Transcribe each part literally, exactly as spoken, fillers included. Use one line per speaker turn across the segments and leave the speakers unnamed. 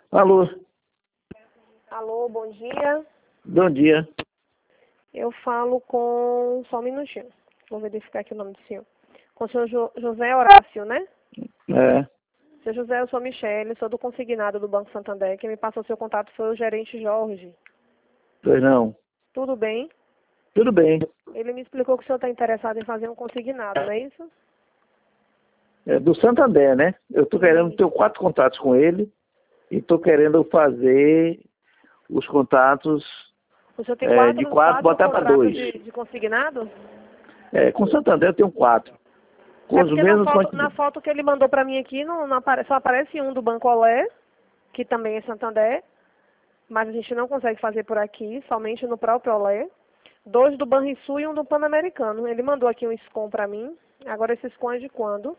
Alô,
Alô, bom dia.
bom dia.
Eu falo com... Só um minutinho. Vou verificar aqui o nome do senhor. Com o senhor jo... José Horácio, né?
É,
Seu José, eu sou Michele, sou do consignado do Banco Santander. Quem me passou o seu contato foi o gerente Jorge.
pois não.
Tudo bem?
Tudo bem.
Ele me explicou que o senhor está interessado em fazer um consignado, não é isso?
É do Santander, né? Eu estou querendo ter quatro contatos com ele e estou querendo fazer os contatos
O senhor tem
é,
quatro,
de quatro,
quatro
botar para
contratos
dois.
de, de consignado?
É, com o Santander eu tenho quatro. Com
É
os
porque na
mesmos
foto, na
quantidades.
foto que ele mandou para mim aqui, não, não apare... só aparece um do Banco Olé, que também é Santander, mas a gente não consegue fazer por aqui, somente no próprio Olé. Dois do Banrisul e um do Pan-Americano. Ele mandou aqui um SCOM para mim. Agora esse SCOM é de quando?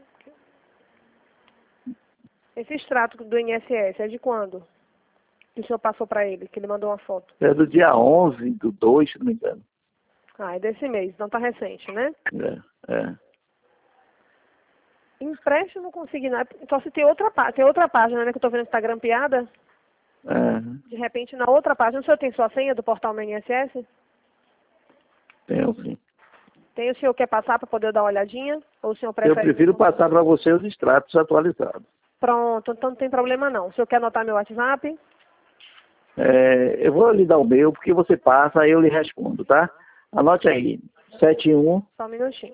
Esse extrato do I N S S é de quando? Que o senhor passou para ele, que ele mandou uma foto.
É do dia onze do dois, se não me engano.
Ah, é desse mês, então tá recente, né?
É, é.
Empréstimo consignado. Só se tem outra, pá- tem outra página, né, que eu tô vendo que tá grampeada.
É,
De repente, na outra página, o senhor tem sua senha do portal meu I N S S?
tenho sim.
Tem, o senhor quer passar para poder dar uma olhadinha? Ou o senhor
Eu
prefere...
prefiro passar para você os extratos atualizados.
Pronto, então não tem problema não. O senhor quer anotar meu WhatsApp?
É, eu vou lhe dar o meu, porque você passa, aí eu lhe respondo, tá? Anote aí, sete um,
Só um minutinho.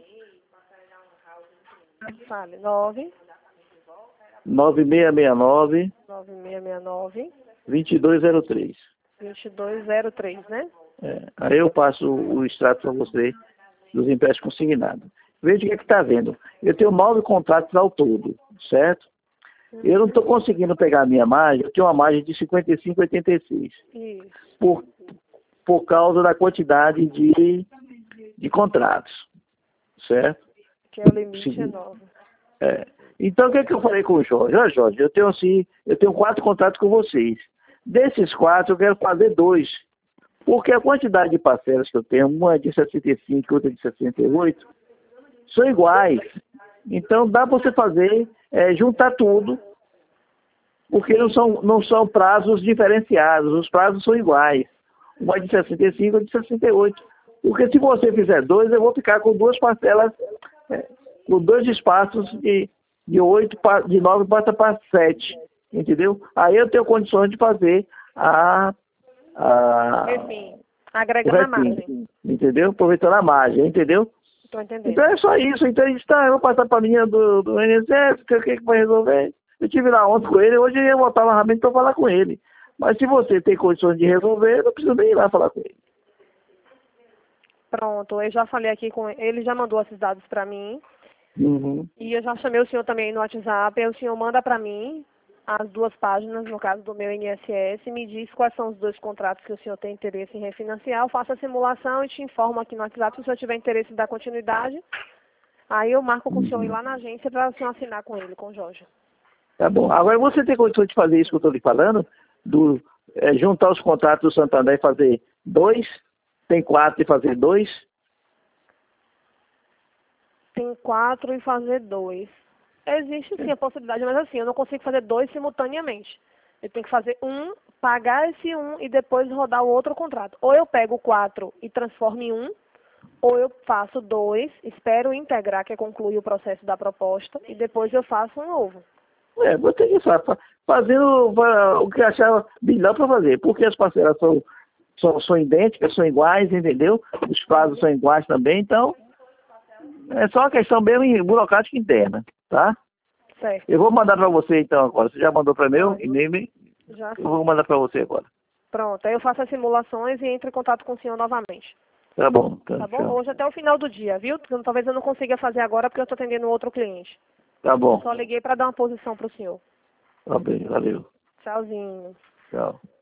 Fale, nove
nove seis seis nove,
nove seis seis nove
dois dois zero três.
dois dois zero três, né?
É, aí eu passo o extrato para você dos empréstimos consignados. Veja o que é que está vendo. Eu tenho nove contratos ao todo, certo? Eu não estou conseguindo pegar a minha margem, eu tenho uma margem de cinquenta e cinco vírgula oitenta e seis.
Isso.
Por, por causa da quantidade de, de contratos, certo?
Que é o limite é
Seguinte.
nove.
É. Então, o que, é que eu falei com o Jorge? Olha, Jorge, eu tenho assim, eu tenho quatro contratos com vocês. Desses quatro, eu quero fazer dois. Porque a quantidade de parcelas que eu tenho, uma é de sessenta e cinco e outra de sessenta e oito, são iguais. Então, dá para você fazer, é, juntar tudo, porque não são, não são prazos diferenciados, os prazos são iguais. Uma é de sessenta e cinco e outra de sessenta e oito. Porque se você fizer dois, eu vou ficar com duas parcelas, é, com dois espaços de, de oito, de nove passa para sete, entendeu? Aí eu tenho condições de fazer a, a
Enfim,
o
agregando a
restinho,
margem.
entendeu? Aproveitando a margem, entendeu?
Estou entendendo.
Então é só isso. Então a gente tá, eu vou passar para a linha do, do I N S S, que o que que vai resolver? Eu tive lá ontem com ele, hoje eu ia voltar novamente para falar com ele. Mas se você tem condições de resolver, eu não preciso nem ir lá falar com ele.
Pronto, eu já falei aqui com ele, ele já mandou esses dados para mim.
Uhum.
E eu já chamei o senhor também no WhatsApp, aí o senhor manda para mim as duas páginas, no caso do meu I N S S, me diz quais são os dois contratos que o senhor tem interesse em refinanciar, eu faço a simulação e te informo aqui no WhatsApp se o senhor tiver interesse em dar continuidade. Aí eu marco com o senhor ir lá na agência para o senhor assinar com ele, com o Jorge.
Tá bom. Agora você tem condições de fazer isso que eu estou lhe falando? Do, é, juntar os contratos do Santander e fazer dois? Tem quatro e fazer dois?
Tem quatro e fazer dois. Existe sim a possibilidade, mas assim, eu não consigo fazer dois simultaneamente. Eu tenho que fazer um, pagar esse um e depois rodar o outro contrato. Ou eu pego quatro e transformo em um, ou eu faço dois, espero integrar, que é concluir o processo da proposta, e depois eu faço um novo.
É, vou ter que fa- fazendo va- o que achar melhor para fazer, porque as parcelas são, são, são idênticas, são iguais, entendeu? Os prazos são iguais também, então é só uma questão bem burocrática interna, tá?
Certo.
Eu vou mandar para você então agora. Você já mandou para meu e-mail?
Já
Eu vou mandar para você agora.
Pronto, aí eu faço as simulações e entro em contato com o senhor novamente.
Tá bom. Tá,
Tá bom?
tchau.
Hoje até o final do dia, viu? Porque talvez eu não consiga fazer agora porque eu estou atendendo outro cliente.
Tá bom.
Só liguei para dar uma posição para o senhor.
Tá bem, valeu.
Tchauzinho.
Tchau.